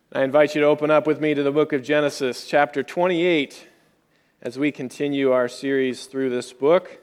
I invite you to open up with me to the book of Genesis, chapter 28, as we continue our series through this book.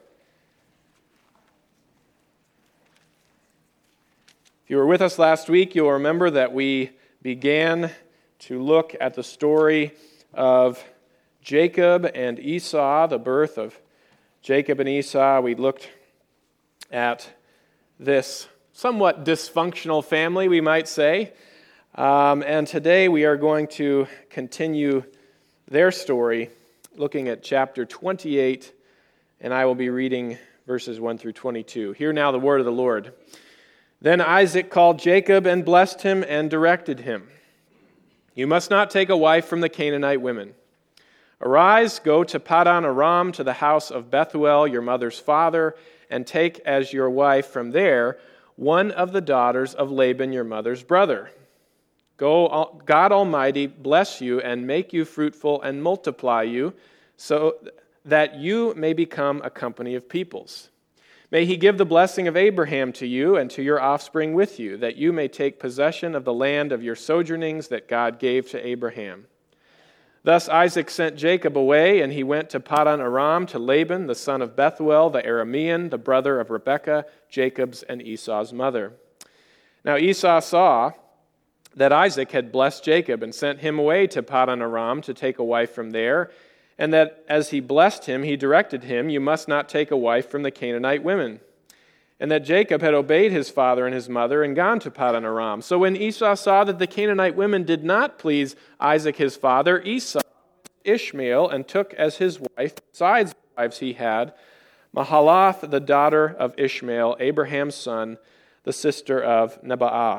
If you were with us last week, you'll remember that we began to look at the story of Jacob and Esau, the birth of Jacob and Esau. We looked at this somewhat dysfunctional family, we might say. And today we are going to continue their story, looking at chapter 28, and I will be reading verses 1 through 22. Hear now the word of the Lord. Then Isaac called Jacob and blessed him and directed him. You must not take a wife from the Canaanite women. Arise, go to Paddan Aram, to the house of Bethuel, your mother's father, and take as your wife from there one of the daughters of Laban, your mother's brother. Go, God Almighty bless you and make you fruitful and multiply you, so that you may become a company of peoples. May he give the blessing of Abraham to you and to your offspring with you, that you may take possession of the land of your sojournings that God gave to Abraham. Thus Isaac sent Jacob away, and he went to Paddan Aram to Laban, the son of Bethuel, the Aramean, the brother of Rebekah, Jacob's and Esau's mother. Now Esau saw that Isaac had blessed Jacob and sent him away to Paddan Aram to take a wife from there, and that as he blessed him, he directed him, you must not take a wife from the Canaanite women. And that Jacob had obeyed his father and his mother and gone to Paddan Aram. So when Esau saw that the Canaanite women did not please Isaac his father, Esau Ishmael and took as his wife, besides the wives he had, Mahalath, the daughter of Ishmael, Abraham's son, the sister of Nebaioth.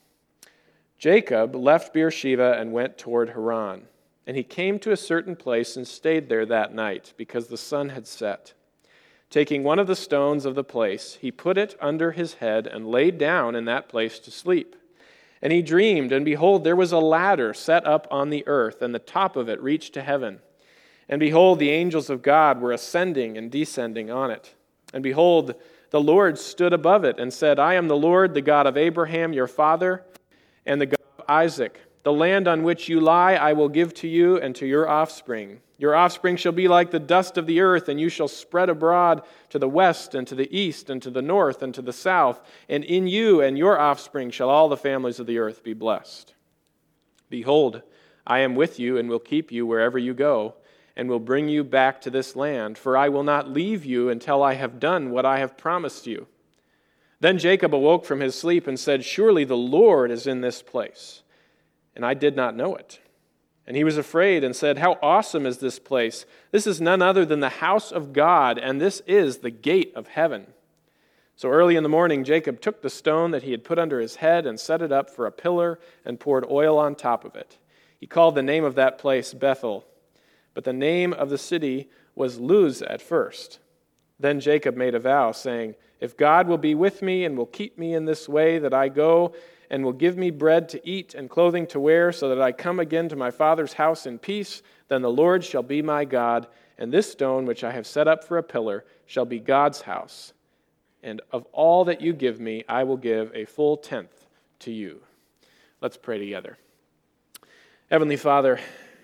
Jacob left Beersheba and went toward Haran. And he came to a certain place and stayed there that night, because the sun had set. Taking one of the stones of the place, he put it under his head and laid down in that place to sleep. And he dreamed, and behold, there was a ladder set up on the earth, and the top of it reached to heaven. And behold, the angels of God were ascending and descending on it. And behold, the Lord stood above it and said, I am the Lord, the God of Abraham, your father, and the God of Isaac. The land on which you lie I will give to you and to your offspring. Your offspring shall be like the dust of the earth, and you shall spread abroad to the west and to the east and to the north and to the south. And in you and your offspring shall all the families of the earth be blessed. Behold, I am with you and will keep you wherever you go, and will bring you back to this land, for I will not leave you until I have done what I have promised you. Then Jacob awoke from his sleep and said, Surely the Lord is in this place, and I did not know it. And he was afraid and said, How awesome is this place! This is none other than the house of God, and this is the gate of heaven. So early in the morning, Jacob took the stone that he had put under his head and set it up for a pillar and poured oil on top of it. He called the name of that place Bethel, but the name of the city was Luz at first. Then Jacob made a vow, saying, If God will be with me and will keep me in this way that I go, and will give me bread to eat and clothing to wear, so that I come again to my father's house in peace, then the Lord shall be my God, and this stone which I have set up for a pillar shall be God's house. And of all that you give me, I will give a full tenth to you. Let's pray together. Heavenly Father,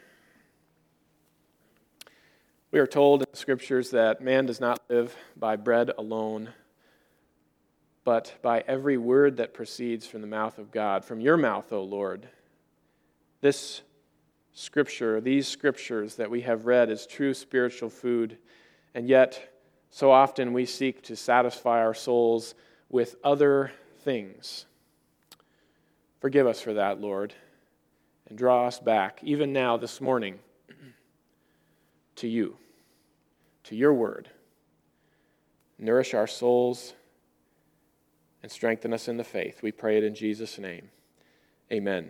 we are told in the Scriptures that man does not live by bread alone, but by every word that proceeds from the mouth of God, from your mouth, O Lord. This Scripture, these Scriptures that we have read is true spiritual food, and yet so often we seek to satisfy our souls with other things. Forgive us for that, Lord, and draw us back, even now this morning, to you, to your word. Nourish our souls and strengthen us in the faith. We pray it in Jesus' name. Amen.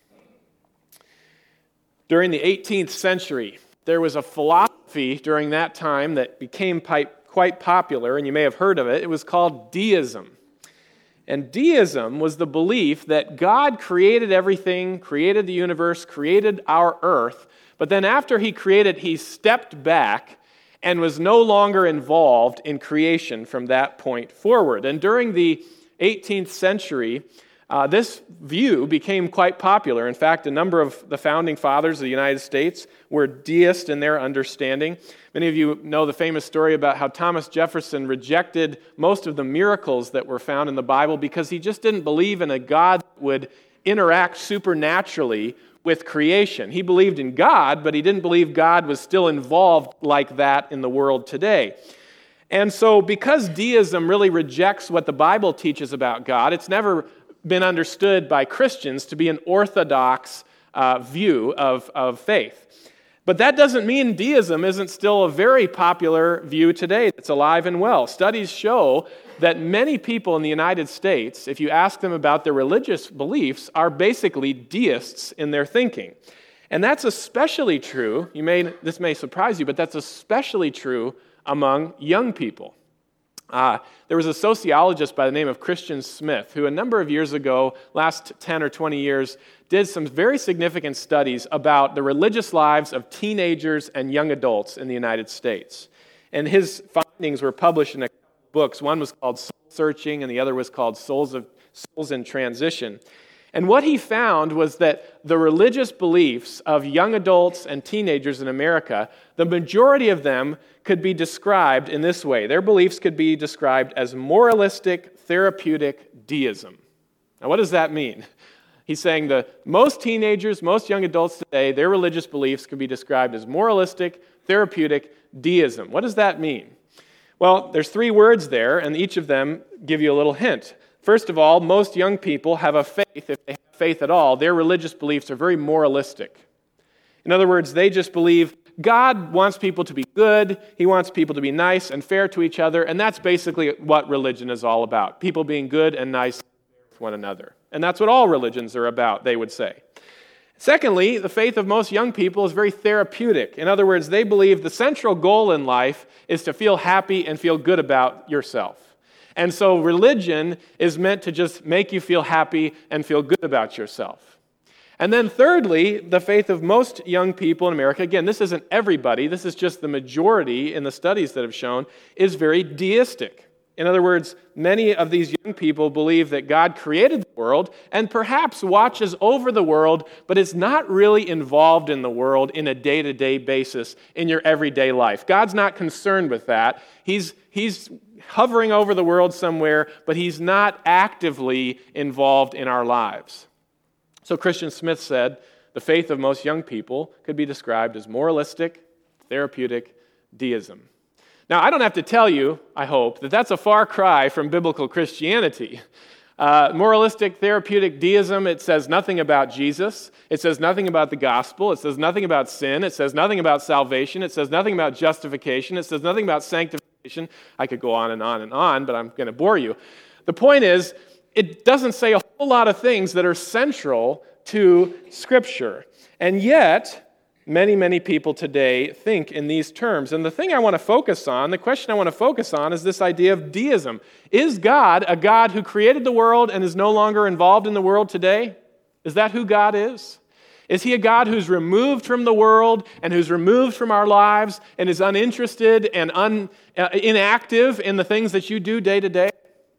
During the 18th century, there was a philosophy during that time that became quite popular, and you may have heard of it. It was called deism. And deism was the belief that God created everything, created the universe, created our earth, but then after he created, he stepped back and was no longer involved in creation from that point forward. And during the 18th century, This view became quite popular. In fact, a number of the founding fathers of the United States were deists in their understanding. Many of you know the famous story about how Thomas Jefferson rejected most of the miracles that were found in the Bible because he just didn't believe in a God that would interact supernaturally with creation. He believed in God, but he didn't believe God was still involved like that in the world today. And so because deism really rejects what the Bible teaches about God, it's never been understood by Christians to be an orthodox view of faith. But that doesn't mean deism isn't still a very popular view today that's alive and well. Studies show that many people in the United States, if you ask them about their religious beliefs, are basically deists in their thinking. And that's especially true, this may surprise you, but that's especially true among young people. There was a sociologist by the name of Christian Smith who a number of years ago, last 10 or 20 years, did some very significant studies about the religious lives of teenagers and young adults in the United States. And his findings were published in a couple of books. One was called Soul Searching and the other was called Souls in Transition. And what he found was that the religious beliefs of young adults and teenagers in America, the majority of them could be described in this way. Their beliefs could be described as moralistic, therapeutic deism. Now, what does that mean? He's saying that most teenagers, most young adults today, their religious beliefs can be described as moralistic, therapeutic deism. What does that mean? Well, there's 3 words there, and each of them give you a little hint. First of all, most young people have a faith, if they have faith at all, their religious beliefs are very moralistic. In other words, they just believe God wants people to be good, He wants people to be nice and fair to each other, and that's basically what religion is all about. People being good and nice with one another. And that's what all religions are about, they would say. Secondly, the faith of most young people is very therapeutic. In other words, they believe the central goal in life is to feel happy and feel good about yourself. And so religion is meant to just make you feel happy and feel good about yourself. And then thirdly, the faith of most young people in America, again, this isn't everybody, this is just the majority in the studies that have shown, is very deistic. In other words, many of these young people believe that God created the world and perhaps watches over the world, but is not really involved in the world in a day-to-day basis in your everyday life. God's not concerned with that. He's hovering over the world somewhere, but He's not actively involved in our lives. So Christian Smith said, the faith of most young people could be described as moralistic, therapeutic deism. Now, I don't have to tell you, I hope, that that's a far cry from biblical Christianity. Moralistic, therapeutic deism, it says nothing about Jesus. It says nothing about the gospel. It says nothing about sin. It says nothing about salvation. It says nothing about justification. It says nothing about sanctification. I could go on and on and on, but I'm going to bore you. The point is, it doesn't say a whole lot of things that are central to Scripture. And yet, many people today think in these terms. And the thing I want to focus on, the question I want to focus on, is this idea of deism. Is God a God who created the world and is no longer involved in the world today? Is that who God is? Is He a God who's removed from the world and who's removed from our lives and is uninterested and inactive in the things that you do day to day?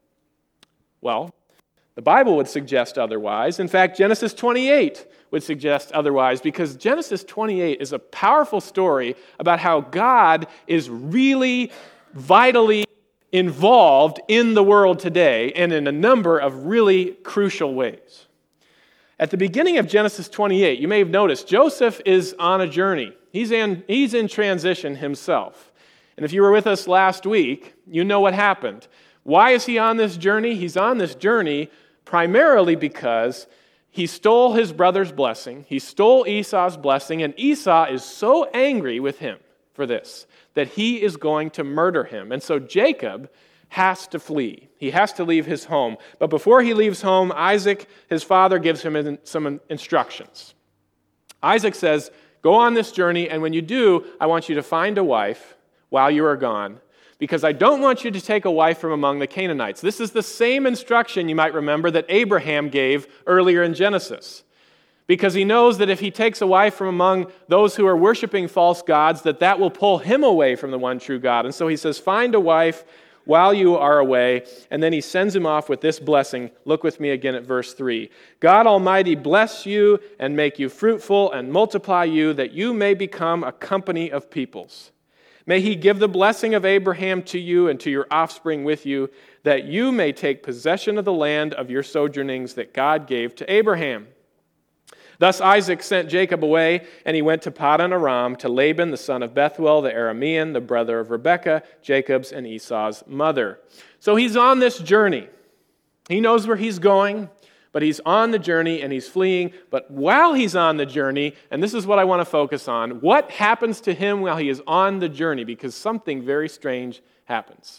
Well, the Bible would suggest otherwise. In fact, Genesis 28 would suggest otherwise, because Genesis 28 is a powerful story about how God is really vitally involved in the world today and in a number of really crucial ways. At the beginning of Genesis 28, you may have noticed Joseph is on a journey. He's in transition himself. And if you were with us last week, you know what happened. Why is he on this journey? He's on this journey primarily because he stole his brother's blessing. He stole Esau's blessing, and Esau is so angry with him for this that he is going to murder him. And so Jacob has to flee. He has to leave his home. But before he leaves home, Isaac, his father, gives him some instructions. Isaac says, go on this journey, and when you do, I want you to find a wife while you are gone, because I don't want you to take a wife from among the Canaanites. This is the same instruction, you might remember, that Abraham gave earlier in Genesis. Because he knows that if he takes a wife from among those who are worshiping false gods, that will pull him away from the one true God. And so he says, find a wife while you are away. And then he sends him off with this blessing. Look with me again at verse 3. God Almighty bless you and make you fruitful and multiply you, that you may become a company of peoples. May he give the blessing of Abraham to you and to your offspring with you, that you may take possession of the land of your sojournings that God gave to Abraham. Thus Isaac sent Jacob away, and he went to Paddan Aram, to Laban, the son of Bethuel, the Aramean, the brother of Rebekah, Jacob's and Esau's mother. So he's on this journey. He knows where he's going, but he's on the journey and he's fleeing. But while he's on the journey, and this is what I want to focus on, what happens to him while he is on the journey? Because something very strange happens.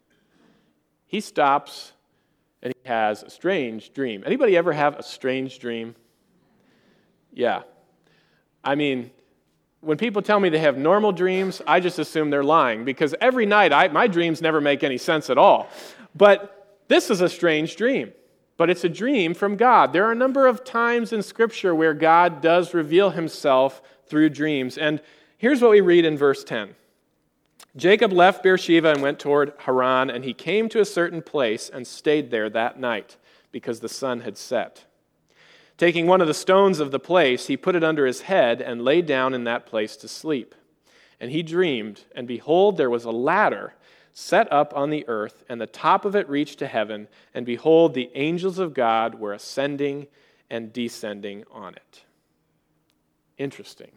He stops and he has a strange dream. Anybody ever have a strange dream? Yeah. I mean, when people tell me they have normal dreams, I just assume they're lying, because every night my dreams never make any sense at all. But this is a strange dream. But it's a dream from God. There are a number of times in Scripture where God does reveal himself through dreams. And here's what we read in verse 10. Jacob left Beersheba and went toward Haran, and he came to a certain place and stayed there that night, because the sun had set. Taking one of the stones of the place, he put it under his head and lay down in that place to sleep. And he dreamed, and behold, there was a ladder set up on the earth, and the top of it reached to heaven, and behold, the angels of God were ascending and descending on it. Interesting.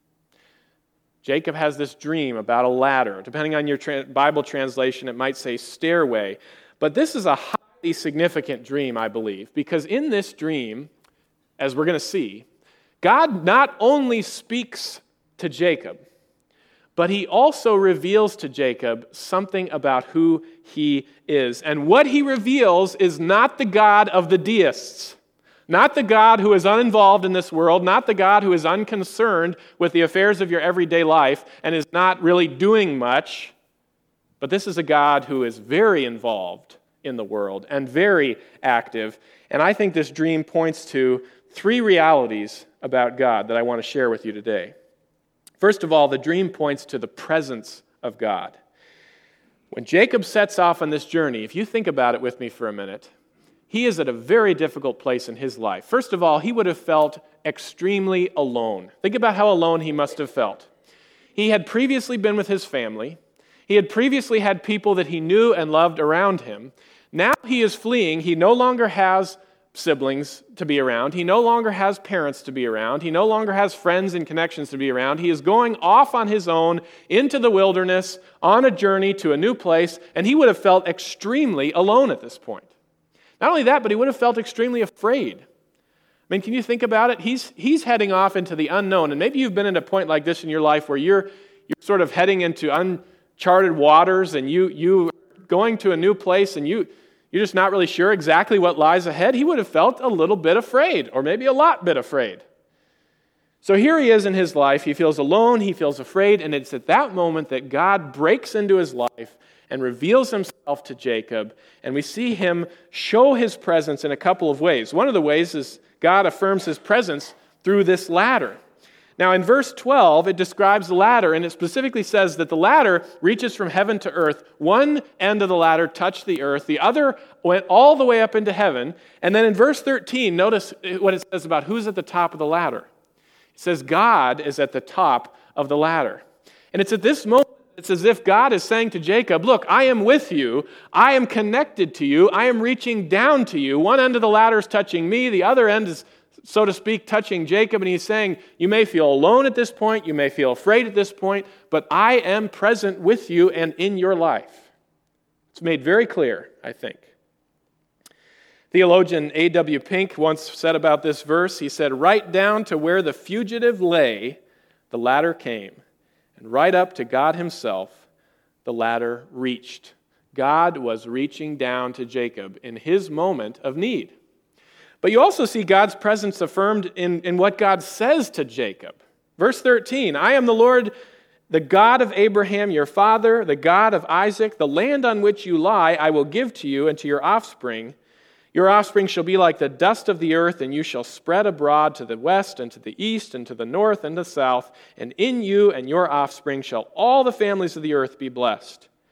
Jacob has this dream about a ladder. Depending on your Bible translation, it might say stairway. But this is a highly significant dream, I believe, because in this dream, as we're going to see, God not only speaks to Jacob, but he also reveals to Jacob something about who he is. And what he reveals is not the God of the deists, not the God who is uninvolved in this world, not the God who is unconcerned with the affairs of your everyday life and is not really doing much, but this is a God who is very involved in the world and very active. And I think this dream points to three realities about God that I want to share with you today. First of all, the dream points to the presence of God. When Jacob sets off on this journey, if you think about it with me for a minute, he is at a very difficult place in his life. First of all, he would have felt extremely alone. Think about how alone he must have felt. He had previously been with his family. He had previously had people that he knew and loved around him. Now he is fleeing. He no longer has siblings to be around. He no longer has parents to be around. He no longer has friends and connections to be around. He is going off on his own into the wilderness on a journey to a new place, and he would have felt extremely alone at this point. Not only that, but he would have felt extremely afraid. I mean, can you think about it? He's heading off into the unknown, and maybe you've been at a point like this in your life where you're sort of heading into uncharted waters, and you going to a new place, and you're just not really sure exactly what lies ahead. He would have felt a little bit afraid, or maybe a lot bit afraid. So here he is in his life. He feels alone, he feels afraid, and it's at that moment that God breaks into his life and reveals himself to Jacob, and we see him show his presence in a couple of ways. One of the ways is God affirms his presence through this ladder. Now, in verse 12, it describes the ladder, and it specifically says that the ladder reaches from heaven to earth. One end of the ladder touched the earth. The other went all the way up into heaven. And then in verse 13, notice what it says about who's at the top of the ladder. It says God is at the top of the ladder. And it's at this moment, it's as if God is saying to Jacob, look, I am with you. I am connected to you. I am reaching down to you. One end of the ladder is touching me. The other end is, so to speak, touching Jacob, and he's saying, you may feel alone at this point, you may feel afraid at this point, but I am present with you and in your life. It's made very clear, I think. Theologian A.W. Pink once said about this verse, he said, right down to where the fugitive lay, the ladder came, and right up to God himself, the ladder reached. God was reaching down to Jacob in his moment of need. But you also see God's presence affirmed in what God says to Jacob. Verse 13, I am the Lord, the God of Abraham, your father, the God of Isaac. The land on which you lie I will give to you and to your offspring. Your offspring shall be like the dust of the earth, and you shall spread abroad to the west and to the east and to the north and the south. And in you and your offspring shall all the families of the earth be blessed.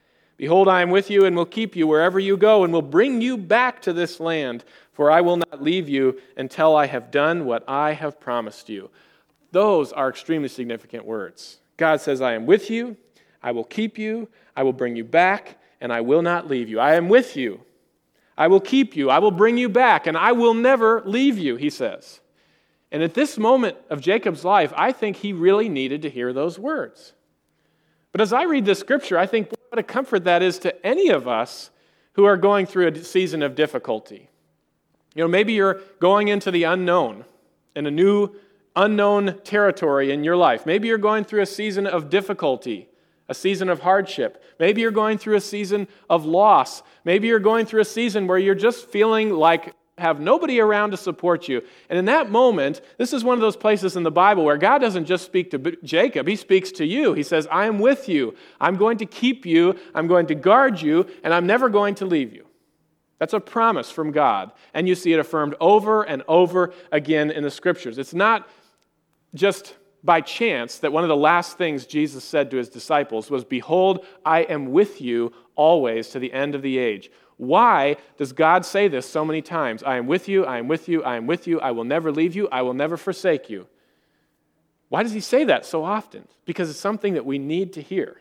Behold, I am with you and will keep you wherever you go and will bring you back to this land, for I will not leave you until I have done what I have promised you. Those are extremely significant words. God says, I am with you, I will keep you, I will bring you back, and I will not leave you. I am with you, I will keep you, I will bring you back, and I will never leave you, he says. And at this moment of Jacob's life, I think he really needed to hear those words. But as I read this scripture, I think, boy, what a comfort that is to any of us who are going through a season of difficulty. Maybe you're going into the unknown, in a new unknown territory in your life. Maybe you're going through a season of difficulty, a season of hardship. Maybe you're going through a season of loss. Maybe you're going through a season where you're just feeling like have nobody around to support you. And in that moment, this is one of those places in the Bible where God doesn't just speak to Jacob, he speaks to you. He says, I am with you. I'm going to keep you. I'm going to guard you, and I'm never going to leave you. That's a promise from God. And you see it affirmed over and over again in the Scriptures. It's not just by chance that one of the last things Jesus said to his disciples was, behold, I am with you always to the end of the age. Why does God say this so many times? I am with you, I am with you, I am with you, I will never leave you, I will never forsake you. Why does he say that so often? Because it's something that we need to hear.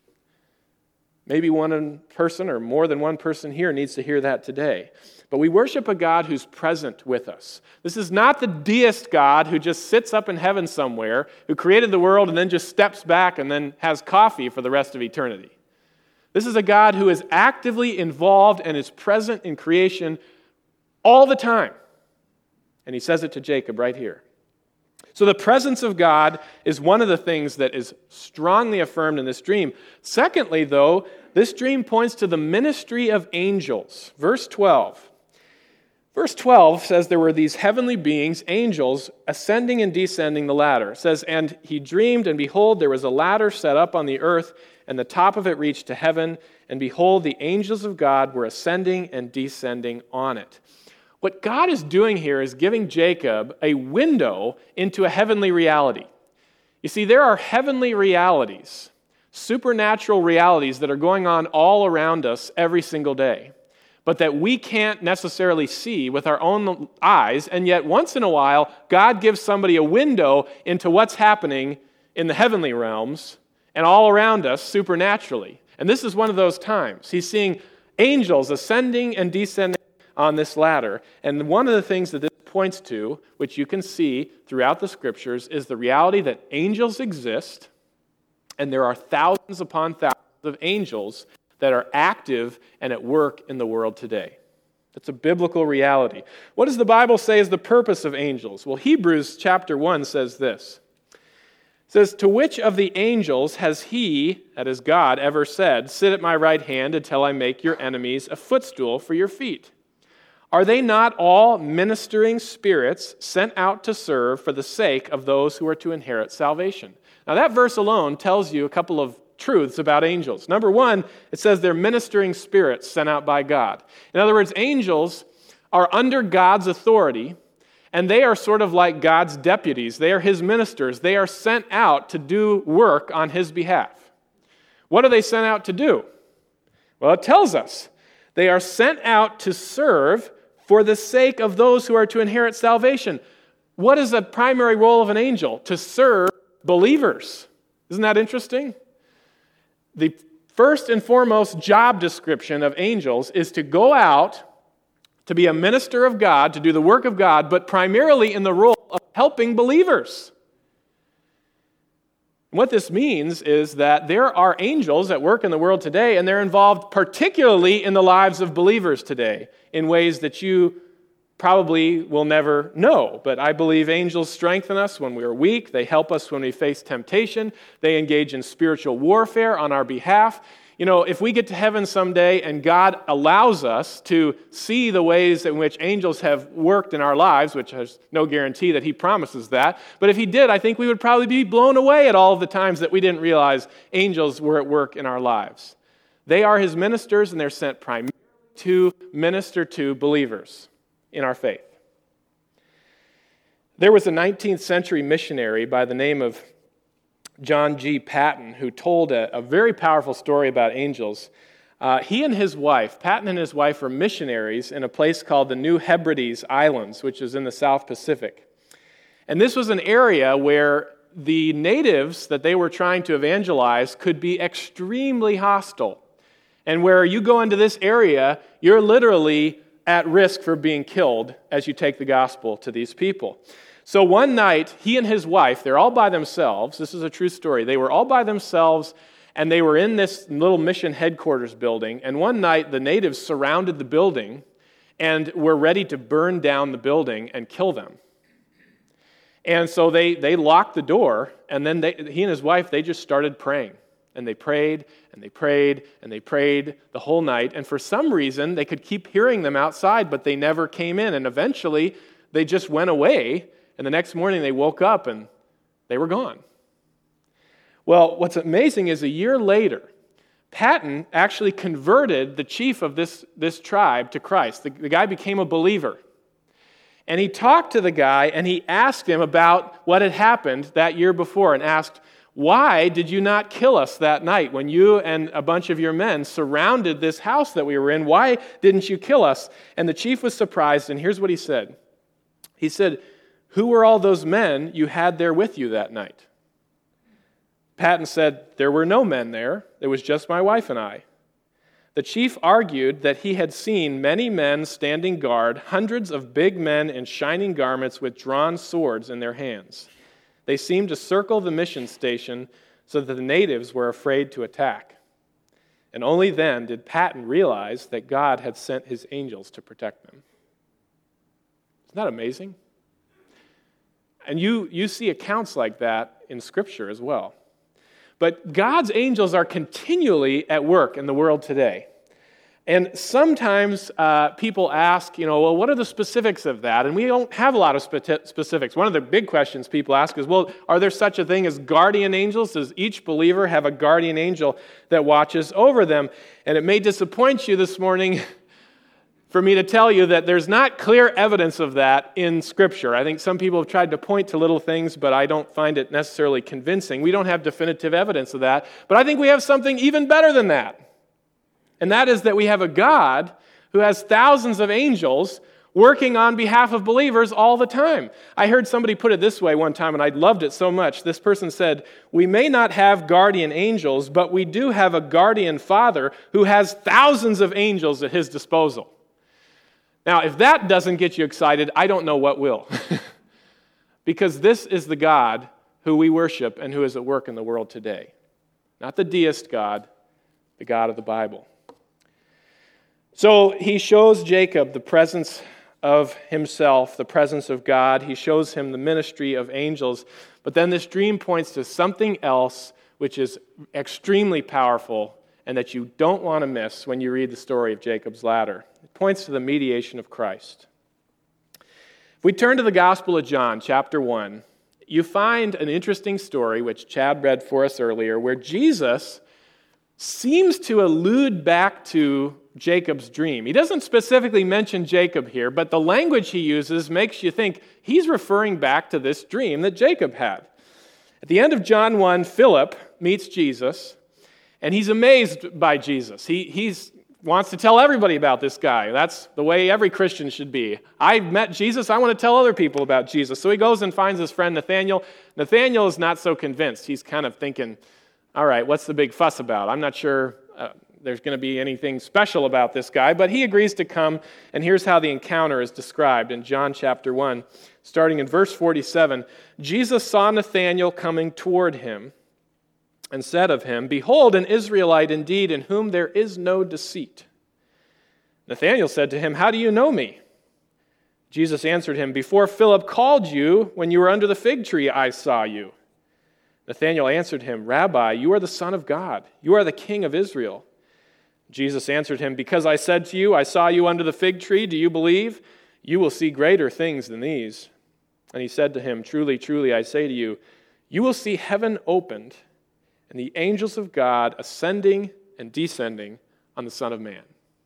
Maybe one person or more than one person here needs to hear that today. But we worship a God who's present with us. This is not the deist God who just sits up in heaven somewhere, who created the world and then just steps back and then has coffee for the rest of eternity. This is a God who is actively involved and is present in creation all the time. And he says it to Jacob right here. So the presence of God is one of the things that is strongly affirmed in this dream. Secondly, though, this dream points to the ministry of angels. Verse 12. Verse 12 says there were these heavenly beings, angels, ascending and descending the ladder. It says, and he dreamed, and behold, there was a ladder set up on the earth, and the top of it reached to heaven, and behold, the angels of God were ascending and descending on it. What God is doing here is giving Jacob a window into a heavenly reality. You see, there are heavenly realities, supernatural realities that are going on all around us every single day, but that we can't necessarily see with our own eyes, and yet once in a while, God gives somebody a window into what's happening in the heavenly realms and all around us supernaturally. And this is one of those times. He's seeing angels ascending and descending on this ladder. And one of the things that this points to, which you can see throughout the Scriptures, is the reality that angels exist, and there are thousands upon thousands of angels that are active and at work in the world today. That's a biblical reality. What does the Bible say is the purpose of angels? Well, Hebrews chapter 1 says this. It says, to which of the angels has he, that is God, ever said, sit at my right hand until I make your enemies a footstool for your feet? Are they not all ministering spirits sent out to serve for the sake of those who are to inherit salvation? Now that verse alone tells you a couple of truths about angels. Number one, it says they're ministering spirits sent out by God. In other words, angels are under God's authority, and they are sort of like God's deputies. They are his ministers. They are sent out to do work on his behalf. What are they sent out to do? Well, it tells us. They are sent out to serve for the sake of those who are to inherit salvation. What is the primary role of an angel? To serve believers. Isn't that interesting? The first and foremost job description of angels is to go out to be a minister of God, to do the work of God, but primarily in the role of helping believers. What this means is that there are angels at work in the world today, and they're involved particularly in the lives of believers today in ways that you probably will never know. But I believe angels strengthen us when we are weak. They help us when we face temptation. They engage in spiritual warfare on our behalf. You know, if we get to heaven someday and God allows us to see the ways in which angels have worked in our lives, which has no guarantee that he promises that, but if he did, I think we would probably be blown away at all of the times that we didn't realize angels were at work in our lives. They are his ministers, and they're sent primarily to minister to believers in our faith. There was a 19th century missionary by the name of John G. Paton who told a very powerful story about angels. He and his wife, Patton and his wife, were missionaries in a place called the New Hebrides Islands, which is in the South Pacific. And this was an area where the natives that they were trying to evangelize could be extremely hostile. And where you go into this area, you're literally at risk for being killed as you take the gospel to these people. So one night, he and his wife, they're all by themselves. This is a true story. They were all by themselves, and they were in this little mission headquarters building. And one night, the natives surrounded the building and were ready to burn down the building and kill them. And so they locked the door, and then he and his wife, they just started praying. And they prayed, and they prayed, and they prayed the whole night. And for some reason, they could keep hearing them outside, but they never came in. And eventually, they just went away. And the next morning, they woke up, and they were gone. Well, what's amazing is a year later, Patton actually converted the chief of this tribe to Christ. The guy became a believer. And he talked to the guy, and he asked him about what had happened that year before, and asked, "Why did you not kill us that night when you and a bunch of your men surrounded this house that we were in? Why didn't you kill us?" And the chief was surprised, and here's what he said. He said, "Who were all those men you had there with you that night?" Patton said, "There were no men there. It was just my wife and I." The chief argued that he had seen many men standing guard, hundreds of big men in shining garments with drawn swords in their hands. They seemed to circle the mission station so that the natives were afraid to attack. And only then did Patton realize that God had sent his angels to protect them. Isn't that amazing? And you see accounts like that in Scripture as well. But God's angels are continually at work in the world today. And sometimes people ask, well, what are the specifics of that? And we don't have a lot of specifics. One of the big questions people ask is, well, are there such a thing as guardian angels? Does each believer have a guardian angel that watches over them? And it may disappoint you this morning for me to tell you that there's not clear evidence of that in Scripture. I think some people have tried to point to little things, but I don't find it necessarily convincing. We don't have definitive evidence of that. But I think we have something even better than that. And that is that we have a God who has thousands of angels working on behalf of believers all the time. I heard somebody put it this way one time, and I loved it so much. This person said, "We may not have guardian angels, but we do have a guardian Father who has thousands of angels at his disposal." Now, if that doesn't get you excited, I don't know what will. Because this is the God who we worship and who is at work in the world today. Not the deist God, the God of the Bible. So he shows Jacob the presence of himself, the presence of God. He shows him the ministry of angels. But then this dream points to something else which is extremely powerful and that you don't want to miss when you read the story of Jacob's ladder. It points to the mediation of Christ. If we turn to the Gospel of John, chapter 1, you find an interesting story, which Chad read for us earlier, where Jesus seems to allude back to Jacob's dream. He doesn't specifically mention Jacob here, but the language he uses makes you think he's referring back to this dream that Jacob had. At the end of John 1, Philip meets Jesus, and he's amazed by Jesus. He wants to tell everybody about this guy. That's the way every Christian should be. I met Jesus, I want to tell other people about Jesus. So he goes and finds his friend Nathanael. Nathanael is not so convinced. He's kind of thinking, all right, what's the big fuss about? I'm not sure there's going to be anything special about this guy, but he agrees to come, and here's how the encounter is described in John chapter 1, starting in verse 47. Jesus saw Nathanael coming toward him and said of him, "Behold, an Israelite indeed, in whom there is no deceit." Nathanael said to him, "How do you know me?" Jesus answered him, "Before Philip called you, when you were under the fig tree, I saw you." Nathanael answered him, "Rabbi, you are the Son of God. You are the King of Israel." Jesus answered him, "Because I said to you, I saw you under the fig tree, do you believe? You will see greater things than these." And he said to him, "Truly, truly, I say to you, you will see heaven opened and the angels of God ascending and descending on the Son of Man."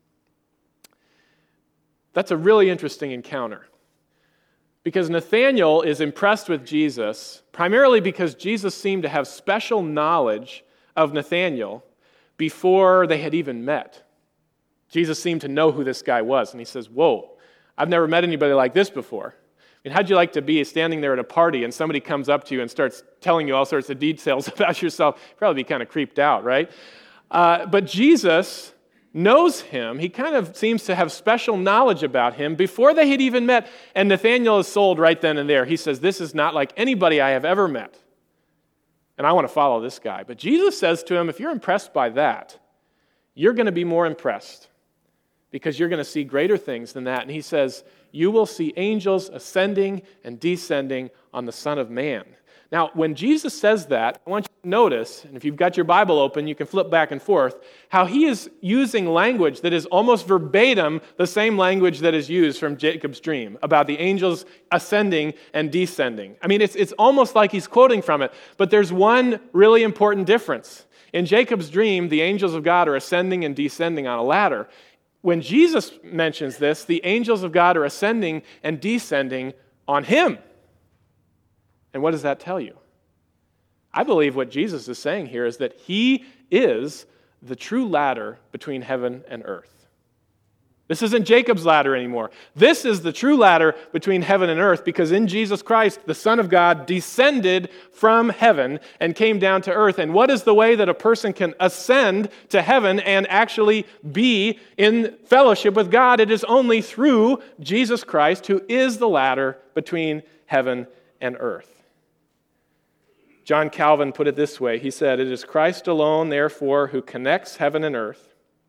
That's a really interesting encounter. Because Nathanael is impressed with Jesus, primarily because Jesus seemed to have special knowledge of Nathanael, before they had even met. Jesus seemed to know who this guy was, and he says, whoa, I've never met anybody like this before. I mean, how'd you like to be standing there at a party and somebody comes up to you and starts telling you all sorts of details about yourself? You'd probably be kind of creeped out, right? But Jesus knows him. He kind of seems to have special knowledge about him before they had even met. And Nathanael is sold right then and there. He says, this is not like anybody I have ever met. And I want to follow this guy. But Jesus says to him, if you're impressed by that, you're going to be more impressed because you're going to see greater things than that. And he says, you will see angels ascending and descending on the Son of Man. Now, when Jesus says that, I want you to notice, and if you've got your Bible open, you can flip back and forth, how he is using language that is almost verbatim the same language that is used from Jacob's dream about the angels ascending and descending. I mean, it's almost like he's quoting from it, but there's one really important difference. In Jacob's dream, the angels of God are ascending and descending on a ladder. When Jesus mentions this, the angels of God are ascending and descending on him. And what does that tell you? I believe what Jesus is saying here is that he is the true ladder between heaven and earth. This isn't Jacob's ladder anymore. This is the true ladder between heaven and earth because in Jesus Christ, the Son of God descended from heaven and came down to earth. And what is the way that a person can ascend to heaven and actually be in fellowship with God? It is only through Jesus Christ, who is the ladder between heaven and earth. John Calvin put it this way. He said, "It is Christ alone, therefore, who connects heaven and earth.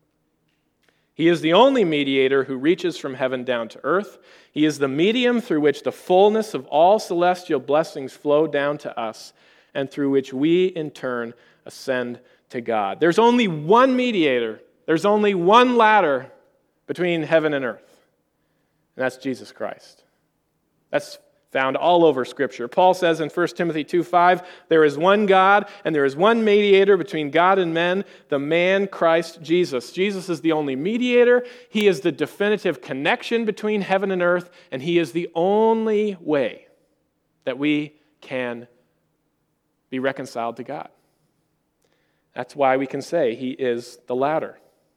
He is the only mediator who reaches from heaven down to earth. He is the medium through which the fullness of all celestial blessings flow down to us, and through which we, in turn, ascend to God." There's only one mediator. There's only one ladder between heaven and earth, and that's Jesus Christ. That's found all over Scripture. Paul says in 1 Timothy 2:5, "There is one God, and there is one mediator between God and men, the man Christ Jesus." Jesus is the only mediator. He is the definitive connection between heaven and earth, and he is the only way that we can be reconciled to God. That's why we can say he is the ladder.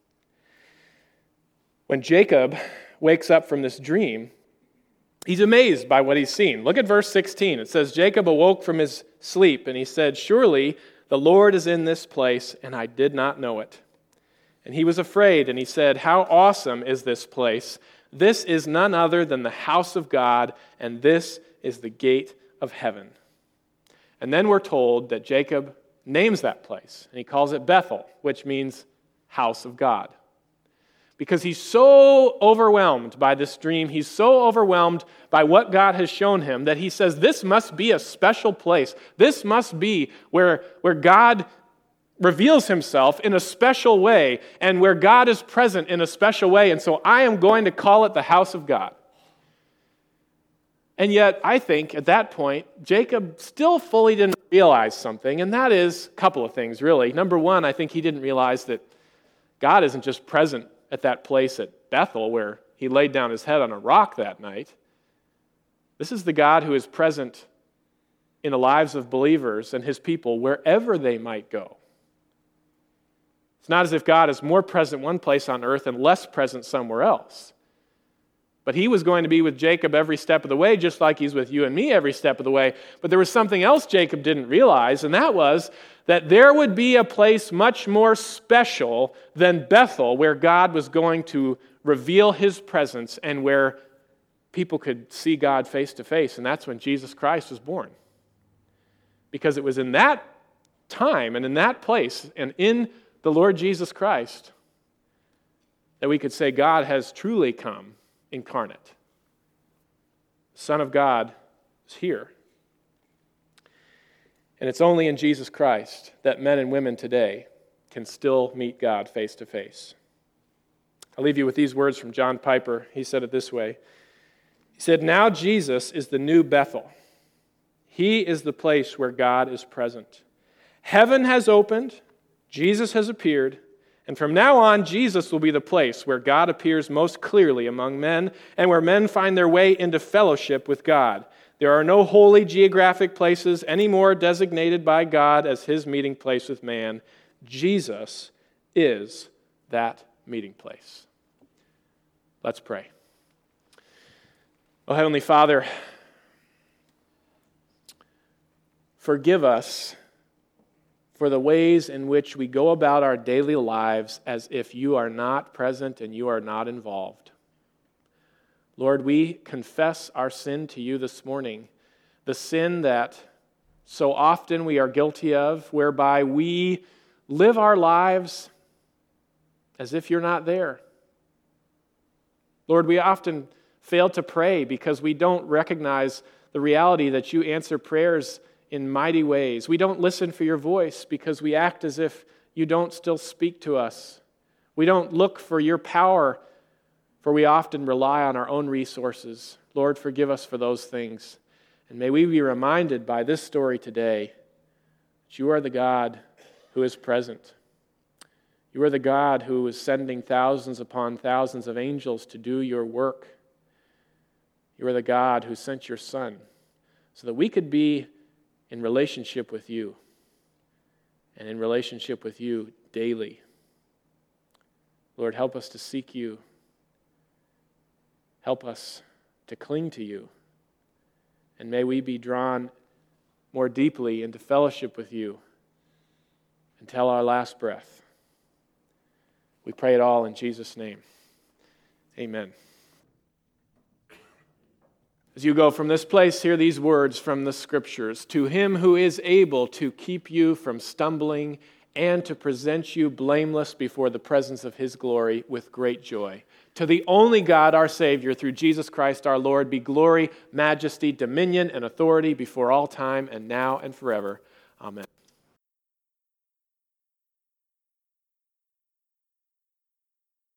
When Jacob wakes up from this dream, he's amazed by what he's seen. Look at verse 16. It says, "Jacob awoke from his sleep, and he said, 'Surely the Lord is in this place, and I did not know it.' And he was afraid, and he said, 'How awesome is this place! This is none other than the house of God, and this is the gate of heaven.'" And then we're told that Jacob names that place, and he calls it Bethel, which means house of God. Because he's so overwhelmed by this dream, he's so overwhelmed by what God has shown him, that he says, this must be a special place. This must be where God reveals himself in a special way, and where God is present in a special way, and so I am going to call it the house of God. And yet, I think, at that point, Jacob still fully didn't realize something, and that is a couple of things, really. Number one, I think he didn't realize that God isn't just present at that place at Bethel where he laid down his head on a rock that night. This is the God who is present in the lives of believers and his people wherever they might go. It's not as if God is more present one place on earth and less present somewhere else. But he was going to be with Jacob every step of the way, just like he's with you and me every step of the way. But there was something else Jacob didn't realize, and that was that there would be a place much more special than Bethel, where God was going to reveal his presence and where people could see God face to face. And that's when Jesus Christ was born. Because it was in that time and in that place and in the Lord Jesus Christ that we could say God has truly come incarnate. The Son of God is here. And it's only in Jesus Christ that men and women today can still meet God face to face. I'll leave you with these words from John Piper. He said it this way. He said, "Now Jesus is the new Bethel. He is the place where God is present. Heaven has opened, Jesus has appeared, and from now on, Jesus will be the place where God appears most clearly among men and where men find their way into fellowship with God. There are no holy geographic places anymore designated by God as his meeting place with man. Jesus is that meeting place. Let's pray. Oh, Heavenly Father, forgive us for the ways in which we go about our daily lives as if you are not present and you are not involved. Lord, we confess our sin to you this morning, the sin that so often we are guilty of, whereby we live our lives as if you're not there. Lord, we often fail to pray because we don't recognize the reality that you answer prayers in mighty ways. We don't listen for your voice because we act as if you don't still speak to us. We don't look for your power, for we often rely on our own resources. Lord, forgive us for those things. And may we be reminded by this story today that you are the God who is present. You are the God who is sending thousands upon thousands of angels to do your work. You are the God who sent your Son so that we could be in relationship with you and in relationship with you daily. Lord, help us to seek you. Help us to cling to you. And may we be drawn more deeply into fellowship with you until our last breath. We pray it all in Jesus' name. Amen. As you go from this place, hear these words from the Scriptures. To him who is able to keep you from stumbling and to present you blameless before the presence of his glory with great joy. To the only God, our Savior, through Jesus Christ our Lord, be glory, majesty, dominion, and authority before all time and now and forever. Amen.